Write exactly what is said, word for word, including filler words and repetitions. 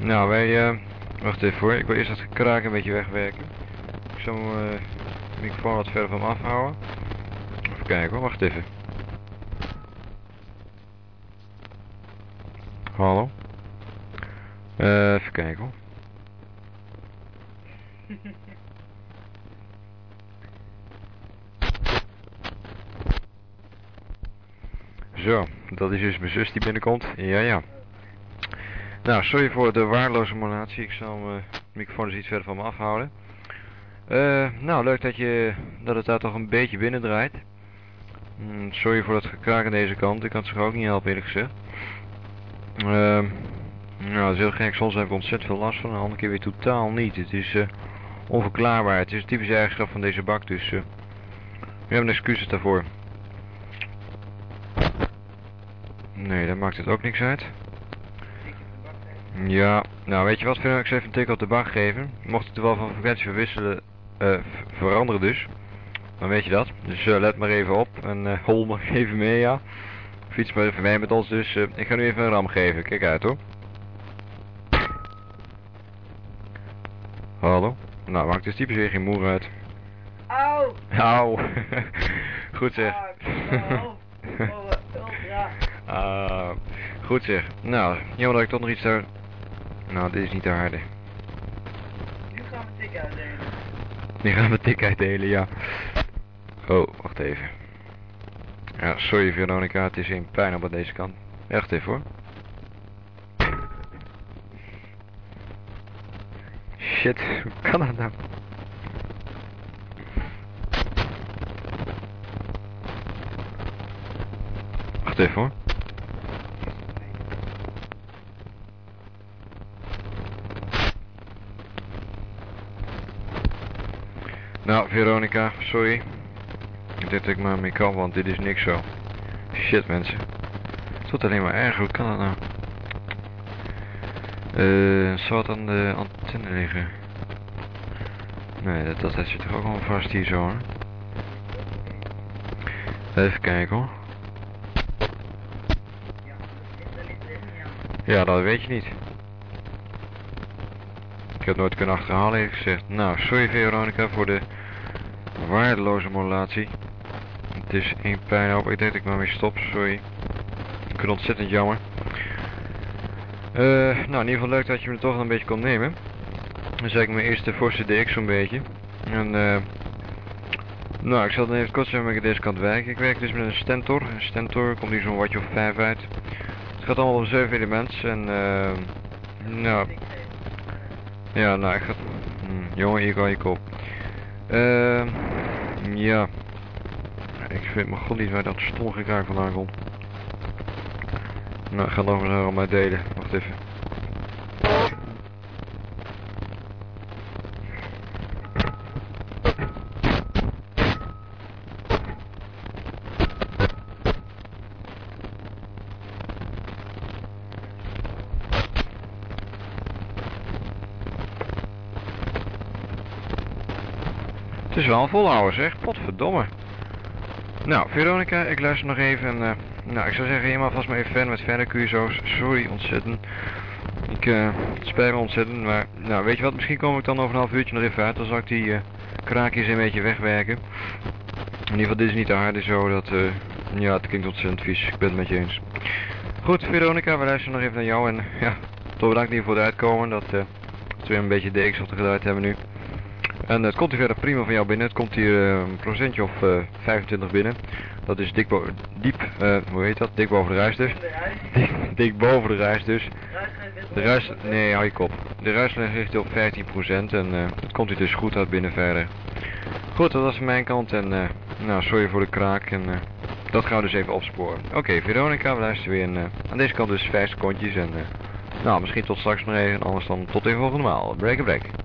Nou, wij, uh, wacht even hoor, ik wil eerst het gekraak een beetje wegwerken. Ik zal mijn uh, microfoon wat verder van me afhouden. Even kijken hoor, wacht even. Hallo? Uh, even kijken hoor. Zo, dat is dus mijn zus die binnenkomt. Ja, ja. Nou, sorry voor de waardeloze modulatie. Ik zal mijn microfoon dus iets verder van me afhouden. Uh, nou, leuk dat, je, dat het daar toch een beetje binnen draait. Mm, sorry voor dat gekraak aan deze kant. Ik kan het zich ook niet helpen, eerlijk gezegd. Uh, nou, dat is heel gek. Soms heb ik ontzettend veel last van. En de andere keer weer totaal niet. Het is uh, onverklaarbaar. Het is een typische eigenschap van deze bak. Dus uh, we hebben excuses daarvoor. Nee, dat maakt het ook niks uit. Ja, nou weet je wat, vind ik eens even een tik op de bak geven. Mocht het er wel van frequentie verwisselen, uh, veranderen dus. Dan weet je dat. Dus uh, let maar even op en uh, hol maar even mee, ja. Fiets maar even mee met ons, dus uh, ik ga nu even een ram geven. Kijk uit hoor. Hallo. Nou, maakt dus typisch weer geen moer uit. Auw! Auw. Goed zeg. Ah, goed zeg. Nou, jammer dat ik toch nog iets daar... Nou, dit is niet te harde. Nu gaan we tik uitdelen. Nu gaan we tik uitdelen, ja. Oh, wacht even. Ja, sorry Veronica, het is een pijn op aan deze kant. Echt even hoor. Shit, hoe kan dat nou? Wacht even hoor. Nou, Veronica, sorry. Ik denk dat ik maar mee kan, want dit is niks zo. Shit, mensen. Het wordt alleen maar erger, hoe kan dat nou? Uh, zal het aan de antenne liggen? Nee, dat, dat zit toch ook wel vast hier zo, hoor. Even kijken, hoor. Ja, dat weet je niet. Ik heb het nooit kunnen achterhalen, heeft gezegd. Nou, sorry Veronica voor de waardeloze modulatie. Het is één pijnhoop. Ik denk dat ik maar mee stop, sorry. Ik vind het ontzettend jammer. Uh, nou, in ieder geval leuk dat je me toch een beetje kon nemen. Dan zeg ik mijn eerste forse D X zo'n beetje. En uh, nou, ik zal dan even kort zeggen met ik deze kant werken. Ik werk dus met een Stentor. Een Stentor komt hier zo'n wattje of vijf uit. Het gaat allemaal om zeven elementen en uh, nou... Ja, nou, ik ga... Hmm, jongen, hier kan je kop. Uh, ja. Ik weet mijn god niet waar dat stomme gekraak vandaan komt. Nou, ik ga nog eens allemaal delen. Wacht even. Het is wel een volhouden zeg, potverdomme. Nou, Veronica, ik luister nog even en uh, nou, ik zou zeggen, helemaal vast maar even verder met verder Q S O's. Sorry, ontzettend. Ik, uh, het spijt me ontzettend, maar nou, weet je wat, misschien kom ik dan over een half uurtje nog even uit. Dan zal ik die uh, kraakjes een beetje wegwerken. In ieder geval, dit is niet te hard zo, dat, uh, ja, het klinkt ontzettend vies. Ik ben het met je eens. Goed, Veronica, we luisteren nog even naar jou en uh, ja, toch bedankt hier voor het uitkomen. Dat, uh, dat we weer een beetje D X gedraaid hebben nu. En het komt hier verder prima van jou binnen. Het komt hier uh, een procentje of uh, vijfentwintig binnen. Dat is dik bo diep, uh, hoe heet dat? Dik boven de ruis dus. Dik, dik boven de ruis dus. De ruis, nee, hou je kop. De ruis ligt op vijftien procent en uh, het komt hier dus goed uit binnen verder. Goed, dat was van mijn kant en uh, nou, sorry voor de kraak en uh, dat gaan we dus even opsporen. Oké, okay, Veronica, we luisteren weer en, uh, aan deze kant dus vijf secondjes en uh, nou, misschien tot straks nog even, anders dan tot de volgende maal. Break a break.